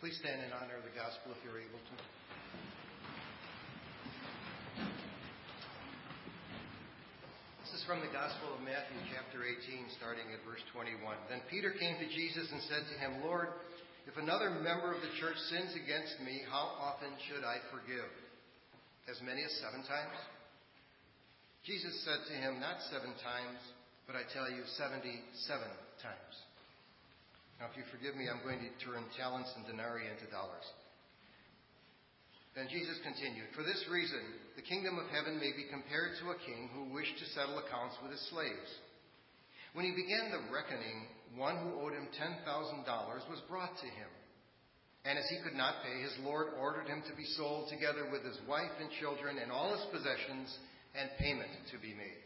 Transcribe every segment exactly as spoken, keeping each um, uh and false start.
Please stand in honor of the gospel if you're able to. This is from the Gospel of Matthew, chapter eighteen, starting at verse twenty-one. Then Peter came to Jesus and said to him, Lord, if another member of the church sins against me, how often should I forgive? As many as seven times? Jesus said to him, not seven times, but I tell you, seventy-seven times. Now, if you forgive me, I'm going to turn talents and denarii into dollars. Then Jesus continued, For this reason, the kingdom of heaven may be compared to a king who wished to settle accounts with his slaves. When he began the reckoning, one who owed him ten thousand dollars was brought to him. And as he could not pay, his lord ordered him to be sold together with his wife and children and all his possessions, and payment to be made.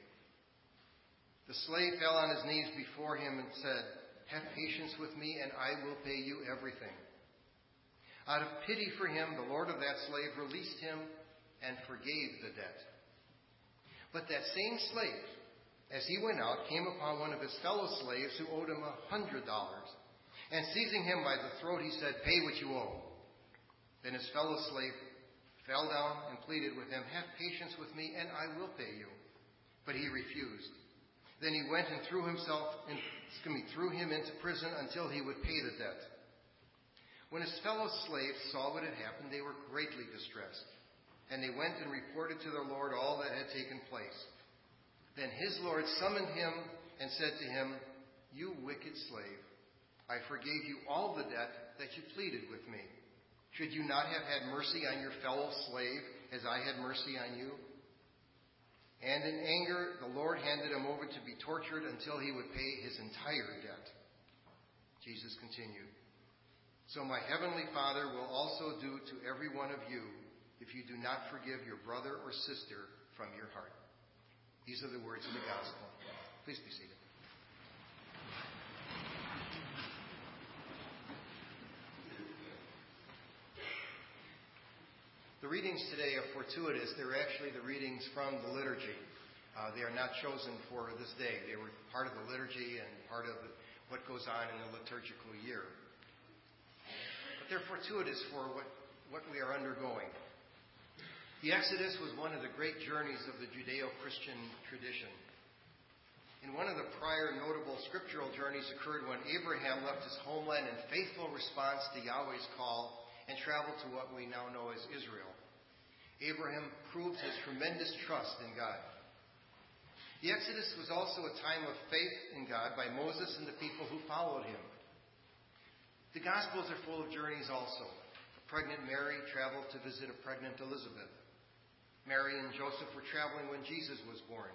The slave fell on his knees before him and said, Have patience with me, and I will pay you everything. Out of pity for him, the lord of that slave released him and forgave the debt. But that same slave, as he went out, came upon one of his fellow slaves who owed him a hundred dollars. And seizing him by the throat, he said, Pay what you owe. Then his fellow slave fell down and pleaded with him, Have patience with me, and I will pay you. But he refused. Then he went and threw himself in, excuse me, threw him into prison until he would pay the debt. When his fellow slaves saw what had happened, they were greatly distressed. And they went and reported to their lord all that had taken place. Then his lord summoned him and said to him, You wicked slave, I forgave you all the debt that you pleaded with me. Should you not have had mercy on your fellow slave as I had mercy on you? And in anger, the Lord handed him over to be tortured until he would pay his entire debt. Jesus continued, So my heavenly Father will also do to every one of you if you do not forgive your brother or sister from your heart. These are the words of the gospel. Please be seated. The readings today are fortuitous. They're actually the readings from the liturgy. Uh, they are not chosen for this day. They were part of the liturgy and part of what goes on in the liturgical year. But they're fortuitous for what, what we are undergoing. The Exodus was one of the great journeys of the Judeo-Christian tradition. And one of the prior notable scriptural journeys occurred when Abraham left his homeland in faithful response to Yahweh's call and traveled to what we now know as Israel. Abraham proved his tremendous trust in God. The Exodus was also a time of faith in God by Moses and the people who followed him. The Gospels are full of journeys also. A pregnant Mary traveled to visit a pregnant Elizabeth. Mary and Joseph were traveling when Jesus was born.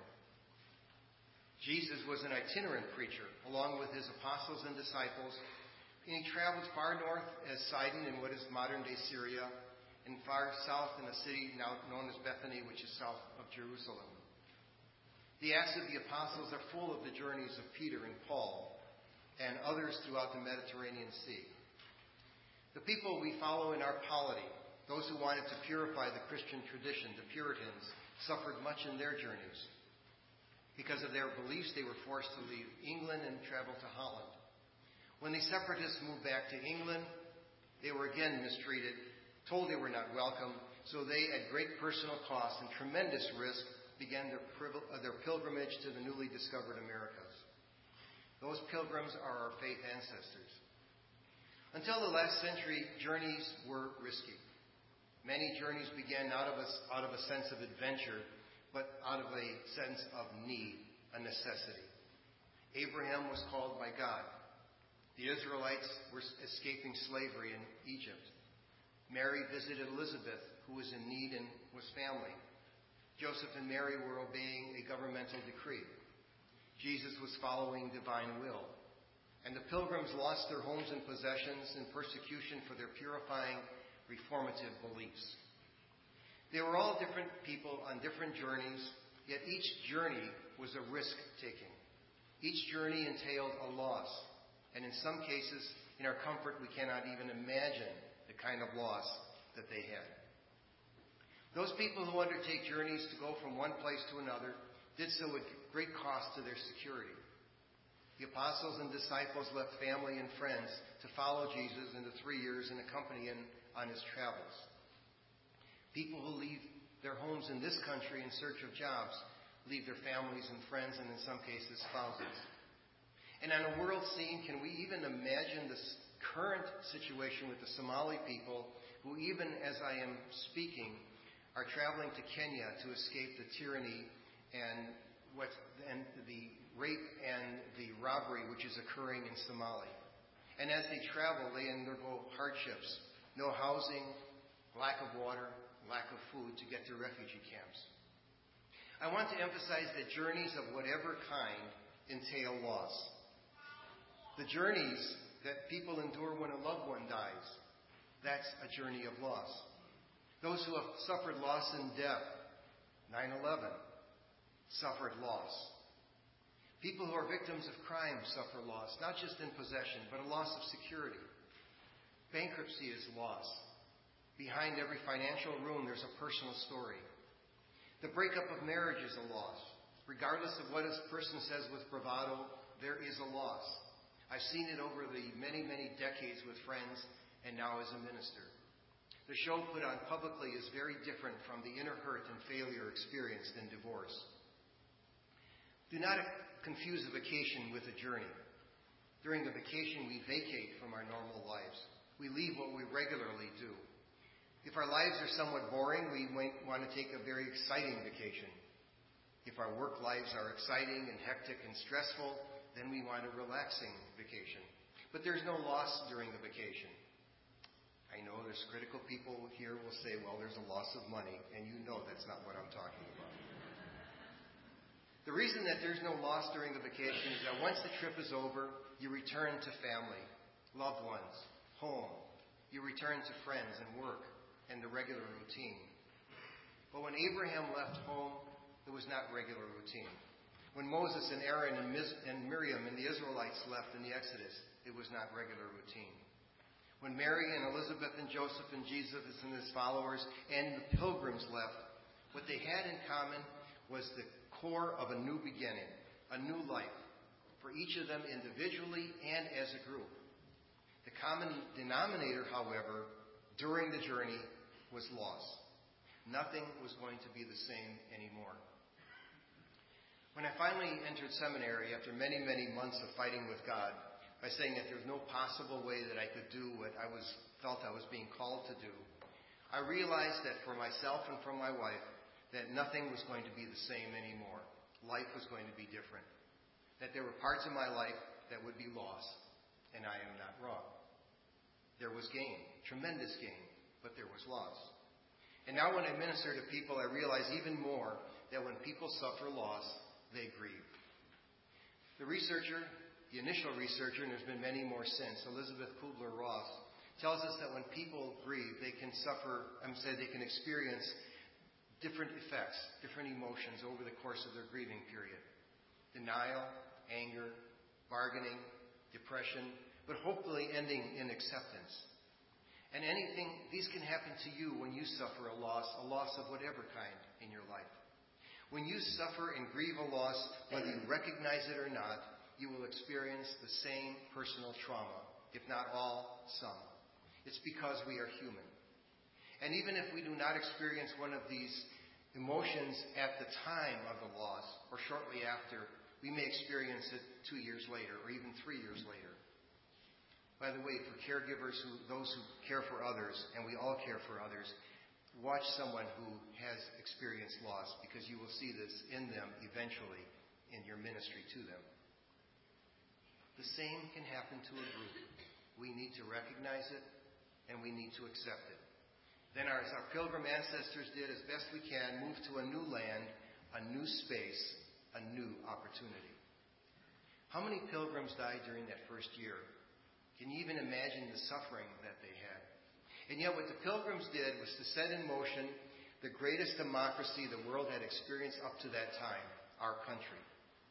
Jesus was an itinerant preacher, along with his apostles and disciples, and he traveled far north as Sidon in what is modern-day Syria, and far south in a city now known as Bethany, which is south of Jerusalem. The Acts of the Apostles are full of the journeys of Peter and Paul and others throughout the Mediterranean Sea. The people we follow in our polity, those who wanted to purify the Christian tradition, the Puritans, suffered much in their journeys. Because of their beliefs, they were forced to leave England and travel to Holland. When the separatists moved back to England, they were again mistreated, told they were not welcome, so they, at great personal cost and tremendous risk, began their, privil- uh, their pilgrimage to the newly discovered Americas. Those pilgrims are our faith ancestors. Until the last century, journeys were risky. Many journeys began not of a, out of a sense of adventure, but out of a sense of need, a necessity. Abraham was called by God. The Israelites were escaping slavery in Egypt. Mary visited Elizabeth, who was in need and was family. Joseph and Mary were obeying a governmental decree. Jesus was following divine will. And the pilgrims lost their homes and possessions in persecution for their purifying, reformative beliefs. They were all different people on different journeys, yet each journey was a risk-taking. Each journey entailed a loss. And in some cases, in our comfort, we cannot even imagine the kind of loss that they had. Those people who undertake journeys to go from one place to another did so at great cost to their security. The apostles and disciples left family and friends to follow Jesus in the three years and accompany him on his travels. People who leave their homes in this country in search of jobs leave their families and friends, and in some cases spouses. And on a world scene, can we even imagine this current situation with the Somali people who, even as I am speaking, are traveling to Kenya to escape the tyranny and what and the rape and the robbery which is occurring in Somalia. And as they travel, they undergo hardships, no housing, lack of water, lack of food to get to refugee camps. I want to emphasize that journeys of whatever kind entail loss. The journeys that people endure when a loved one dies, that's a journey of loss. Those who have suffered loss in death, nine eleven, suffered loss. People who are victims of crime suffer loss, not just in possession, but a loss of security. Bankruptcy is loss. Behind every financial room, there's a personal story. The breakup of marriage is a loss. Regardless of what a person says with bravado, there is a loss. I've seen it over the many, many decades with friends and now as a minister. The show put on publicly is very different from the inner hurt and failure experienced in divorce. Do not confuse a vacation with a journey. During the vacation, we vacate from our normal lives. We leave what we regularly do. If our lives are somewhat boring, we might want to take a very exciting vacation. If our work lives are exciting and hectic and stressful, then we want a relaxing vacation. But there's no loss during the vacation. I know there's critical people here will say, well, there's a loss of money, and you know that's not what I'm talking about. The reason that there's no loss during the vacation is that once the trip is over, you return to family, loved ones, home. You return to friends and work and the regular routine. But when Abraham left home, it was not regular routine. When Moses and Aaron and, Mis- and Miriam and the Israelites left in the Exodus, it was not regular routine. When Mary and Elizabeth and Joseph and Jesus and his followers and the pilgrims left, what they had in common was the core of a new beginning, a new life, for each of them individually and as a group. The common denominator, however, during the journey was loss. Nothing was going to be the same anymore. When I finally entered seminary after many, many months of fighting with God, by saying that there's no possible way that I could do what I was felt I was being called to do, I realized that for myself and for my wife, that nothing was going to be the same anymore. Life was going to be different. That there were parts of my life that would be lost, and I am not wrong. There was gain, tremendous gain, but there was loss. And now when I minister to people, I realize even more that when people suffer loss, they grieve. The researcher, the initial researcher, and there's been many more since, Elizabeth Kubler-Ross, tells us that when people grieve, they can suffer, I'm saying they can experience different effects, different emotions over the course of their grieving period. Denial, anger, bargaining, depression, but hopefully ending in acceptance. And anything, these can happen to you when you suffer a loss, a loss of whatever kind in your life. When you suffer and grieve a loss, whether you recognize it or not, you will experience the same personal trauma, if not all, some. It's because we are human. And even if we do not experience one of these emotions at the time of the loss or shortly after, we may experience it two years later or even three years later. By the way, for caregivers, who, those who care for others, and we all care for others, watch someone who has experienced loss because you will see this in them eventually in your ministry to them. The same can happen to a group. We need to recognize it and we need to accept it. Then, our, as our pilgrim ancestors did, as best we can, move to a new land, a new space, a new opportunity. How many pilgrims died during that first year? Can you even imagine the suffering that they had? And yet what the pilgrims did was to set in motion the greatest democracy the world had experienced up to that time, our country.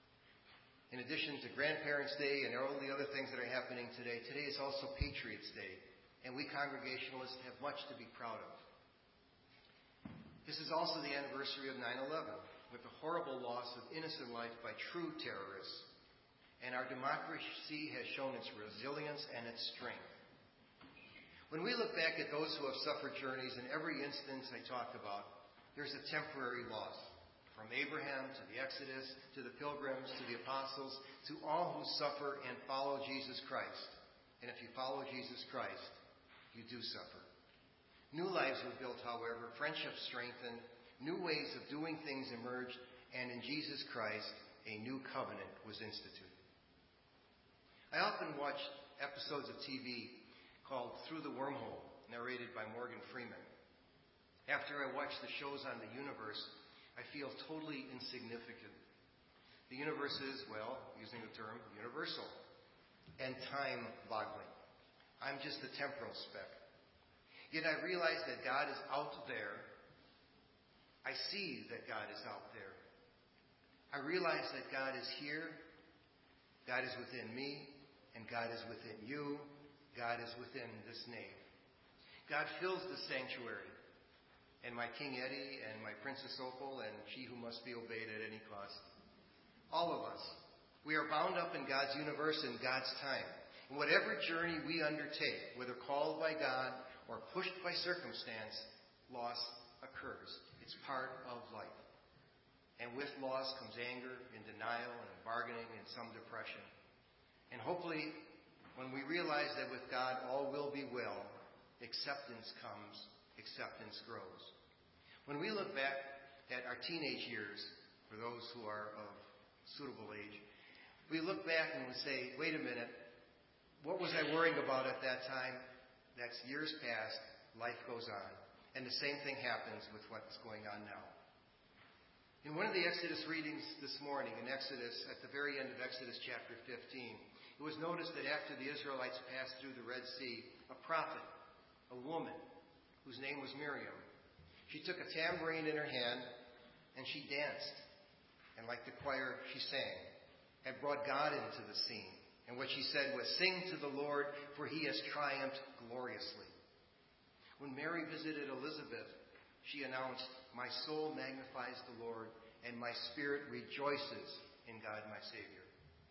In addition to Grandparents' Day and all the other things that are happening today, today is also Patriots' Day. And we Congregationalists have much to be proud of. This is also the anniversary of nine eleven, with the horrible loss of innocent life by true terrorists. and our democracy has shown its resilience and its strength. When we look back at those who have suffered journeys, in every instance I talked about, there's a temporary loss. From Abraham to the Exodus, to the pilgrims, to the apostles, to all who suffer and follow Jesus Christ. And if you follow Jesus Christ, you do suffer. New lives were built, however, friendships strengthened, new ways of doing things emerged, and in Jesus Christ, a new covenant was instituted. I often watch episodes of T V called Through the Wormhole, narrated by Morgan Freeman. After I watch the shows on the universe, I feel totally insignificant. The universe is, well, using the term, universal and time-boggling. I'm just a temporal speck. Yet I realize that God is out there. I see that God is out there. I realize that God is here. God is within me, and God is within you. God is within this nave. God fills the sanctuary. And my King Eddie, and my Princess Opal, and she who must be obeyed at any cost. All of us. We are bound up in God's universe in God's time. And whatever journey we undertake, whether called by God or pushed by circumstance, loss occurs. It's part of life. And with loss comes anger and denial and bargaining and some depression. And hopefully, when we realize that with God all will be well, acceptance comes. Acceptance grows. When we look back at our teenage years, for those who are of suitable age, we look back and we say, wait a minute, what was I worrying about at that time? That's years past, life goes on. And the same thing happens with what's going on now. In one of the Exodus readings this morning, in Exodus, at the very end of Exodus chapter fifteen, it was noticed that after the Israelites passed through the Red Sea, a prophet, a woman, whose name was Miriam. She took a tambourine in her hand and she danced. And like the choir, she sang and brought God into the scene. And what she said was, "Sing to the Lord, for he has triumphed gloriously." When Mary visited Elizabeth, she announced, "My soul magnifies the Lord, and my spirit rejoices in God my Savior."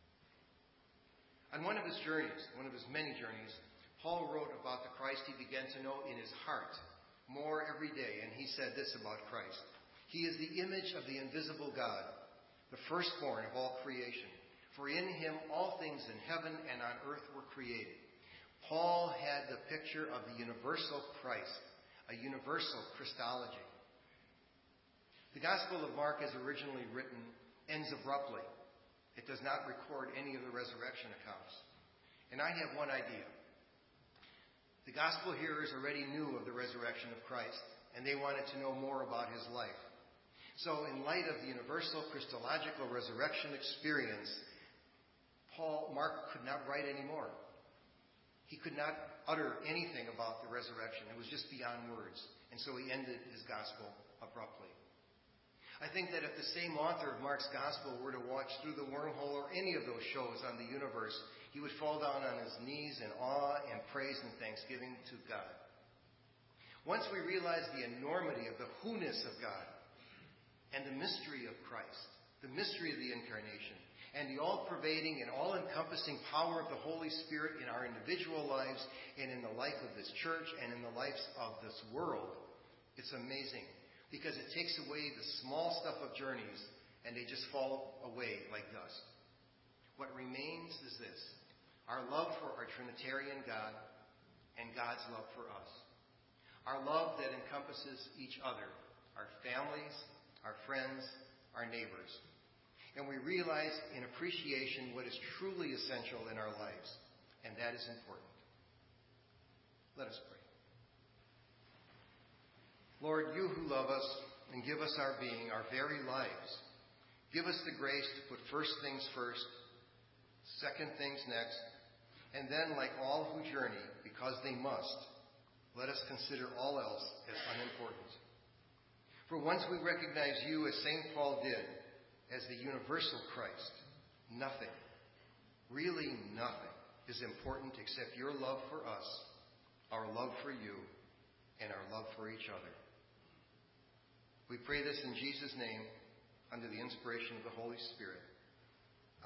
On one of his journeys, one of his many journeys, Paul wrote about the Christ he began to know in his heart more every day, and he said this about Christ. He is the image of the invisible God, the firstborn of all creation. For in him all things in heaven and on earth were created. Paul had the picture of the universal Christ, a universal Christology. The Gospel of Mark, as originally written, ends abruptly. It does not record any of the resurrection accounts. And I have one idea. The gospel hearers already knew of the resurrection of Christ, and they wanted to know more about his life. So in light of the universal Christological resurrection experience, Paul, Mark could not write anymore. He could not utter anything about the resurrection. It was just beyond words. And so he ended his gospel abruptly. I think that if the same author of Mark's gospel were to watch Through the Wormhole or any of those shows on the universe, he would fall down on his knees in awe and praise and thanksgiving to God. Once we realize the enormity of the who-ness of God and the mystery of Christ, the mystery of the incarnation, and the all-pervading and all-encompassing power of the Holy Spirit in our individual lives and in the life of this church and in the lives of this world, it's amazing because it takes away the small stuff of journeys and they just fall away like dust. What remains is this: our love for our Trinitarian God and God's love for us. Our love that encompasses each other, our families, our friends, our neighbors. And we realize in appreciation what is truly essential in our lives, and that is important. Let us pray. Lord, you who love us and give us our being, our very lives, give us the grace to put first things first, second things next, and then, like all who journey, because they must, let us consider all else as unimportant. For once we recognize you, as Saint Paul did, as the universal Christ, nothing, really nothing, is important except your love for us, our love for you, and our love for each other. We pray this in Jesus' name, under the inspiration of the Holy Spirit.